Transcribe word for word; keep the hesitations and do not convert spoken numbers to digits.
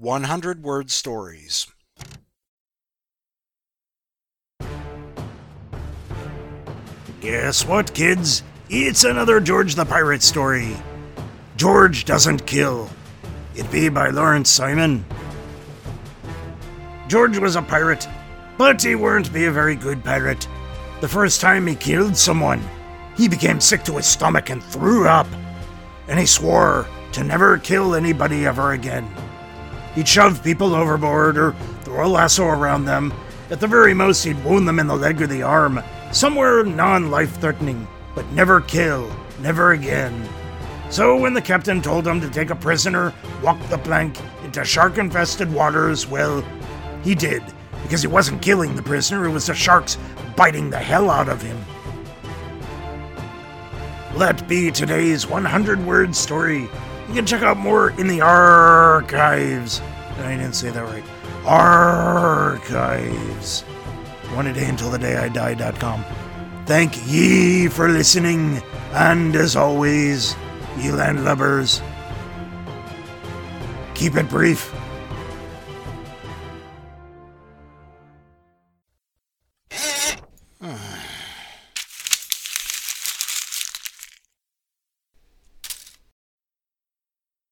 one hundred word stories. Guess what, kids? It's another George the Pirate story. George Doesn't Kill. It be by Lawrence Simon. George was a pirate, but he weren't be a very good pirate. The first time he killed someone, he became sick to his stomach and threw up. And he swore to never kill anybody ever again. He'd shove people overboard or throw a lasso around them. At the very most, he'd wound them in the leg or the arm, somewhere non-life-threatening, but never kill, never again. So when the captain told him to take a prisoner, walk the plank into shark-infested waters, well, he did, because he wasn't killing the prisoner, it was the sharks biting the hell out of him. That be today's one hundred word story. You can check out more in the archives. I didn't say that right. Archives. One a day until the day I die dot com. Thank ye for listening, and as always, ye landlubbers, keep it brief. Uh.